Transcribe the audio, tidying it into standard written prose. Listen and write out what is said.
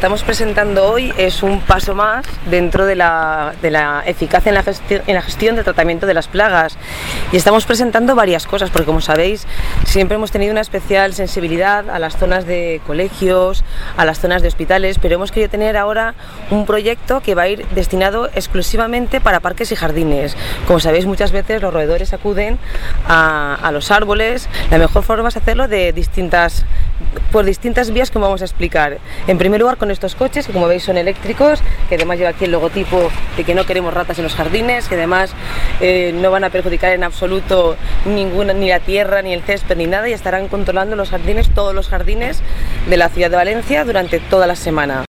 estamos presentando hoy es un paso más dentro de la eficacia en la gestión del tratamiento de las plagas, y estamos presentando varias cosas porque, como sabéis, siempre hemos tenido una especial sensibilidad a las zonas de colegios, a las zonas de hospitales, pero hemos querido tener ahora un proyecto que va a ir destinado exclusivamente para parques y jardines. Como sabéis, muchas veces los roedores acuden a los árboles. La mejor forma es hacerlo por distintas vías, como vamos a explicar. En primer lugar, con estos coches, que como veis son eléctricos, que además lleva aquí el logotipo de que no queremos ratas en los jardines, que además no van a perjudicar en absoluto ni la tierra, ni el césped, ni nada, y estarán controlando los jardines, todos los jardines de la ciudad de Valencia durante toda la semana.